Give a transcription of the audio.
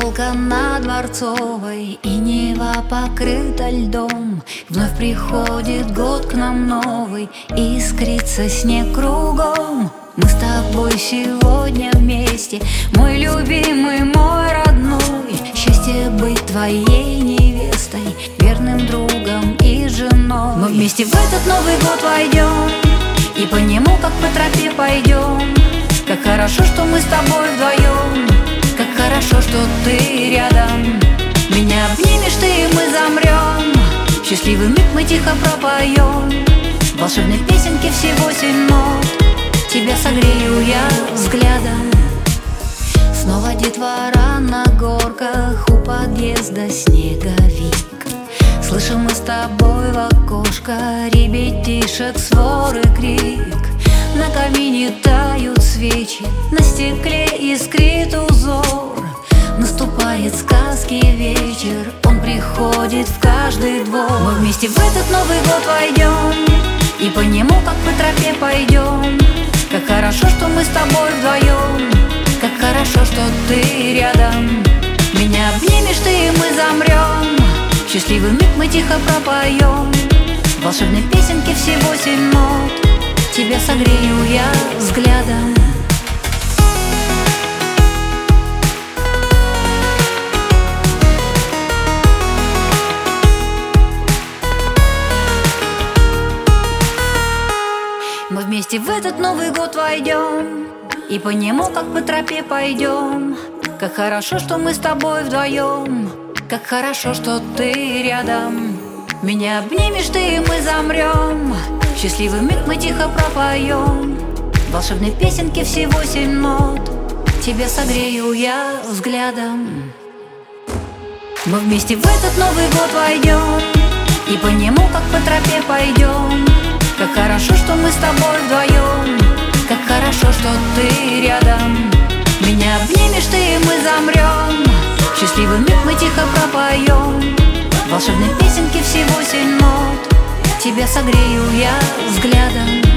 Елка на Дворцовой и Нева покрыта льдом. Вновь приходит год к нам новый, искрится снег кругом. Мы с тобой сегодня вместе, мой любимый, мой родной. Счастье быть твоей невестой, верным другом и женой. Мы вместе в этот Новый год войдем и по нему как по тропе пойдем. Как хорошо, что мы с тобой вдвоем, как хорошо, что ты рядом. Меня обнимешь ты, и мы замрем. В счастливый миг мы тихо пропоем волшебной песенки всего 7 нот. Тебя согрею я взглядом. Снова детвора на горках, у подъезда снеговик. Слышим мы с тобой в окошко ребятишек свор и крик. На камине тают свечи, на стекле искрит узор. Наступает сказки вечер, он приходит в каждый двор. Мы вместе в этот Новый год войдем и по нему как по тропе пойдем. Как хорошо, что мы с тобой вдвоем, как хорошо, что ты рядом. Меня обнимешь ты, и мы замрем. В счастливый миг мы тихо пропоем волшебной песенки всего 7 нот. Тебя согрею я взглядом. Мы вместе в этот Новый год войдем и по нему как по тропе пойдем. Как хорошо, что мы с тобой вдвоем, как хорошо, что ты рядом. Меня обнимешь ты, и мы замрем. В счастливый миг мы тихо пропоем волшебной песенки всего 7 нот. Тебя согрею я взглядом. Мы вместе в этот Новый год войдем и по нему как по тропе пойдем. Как хорошо, что мы с тобой вдвоем, как хорошо, что ты рядом. Меня обнимешь ты, и мы замрем. В счастливый миг мы тихо пропоем волшебной песенки всего 7 нот. Тебя согрею я взглядом.